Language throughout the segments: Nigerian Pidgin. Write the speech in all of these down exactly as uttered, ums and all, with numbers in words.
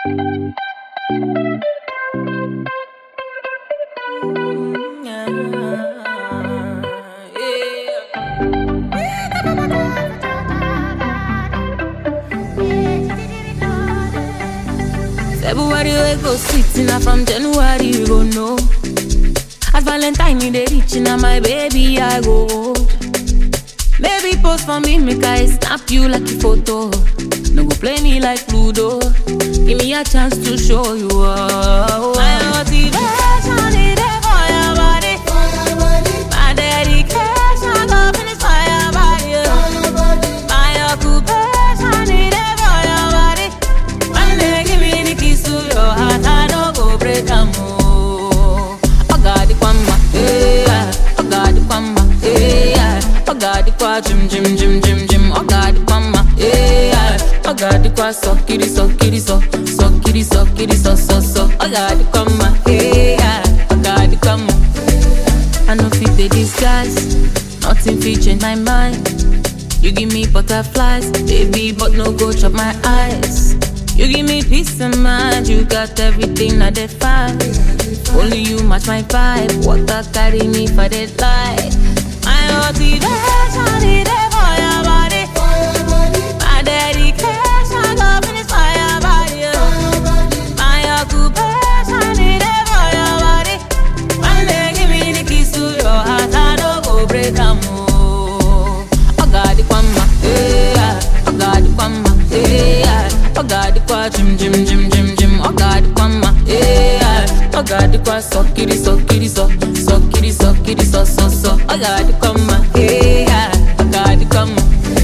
February we go sweet, now from January we go know. As Valentine in the reach, now my baby I go hold. Baby post for me, make I snap you like a photo. No go play me like Ludo. Give me a chance to show you all. My motivation is there for your body. My dedication go finish for your body. My occupation is there for your body. One day give me the keys to your heart, I don't go break a more. Oh God, the kwamba, yeah. Oh God, the kwamba, yeah. Oh God, the kwa jim jim jim jim jim. Oh God, the kwamba, yeah. Oh God, the kwa so kitty so kitty so so kitty so kitty so so so. Oh God, the kwamba, yeah. Oh God, the kwamba. I know fit the disguise, nothing fit change my mind. You give me butterflies, baby, but no go chop my eyes. You give me peace of mind, you got everything I define. Only you match my vibe, water carry me for the light. My motivation is there for your body. My dedication go finish for your body. My occupation is there for your body. One day give me the keys to your heart, I don't go break a more. Oh God, the kwamba, yeah. Oh God, the kwamba, yeah. Oh God, the kwa jim jim jim jim jim. Oh God, the kwamba, yeah. Oh God, the kwa so kitty so kitty so so kitty so kitty so so so. Oh God, the kwamba, yeah. Oh God, the kwamba.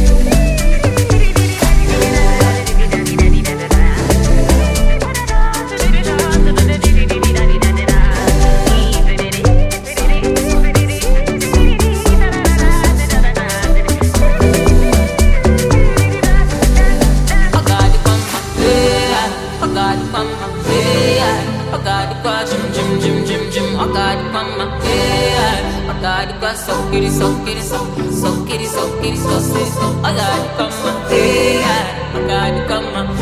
So kitty, so kitty, so so kitty, so kitty, so so so. I got to come, yeah. I got to come.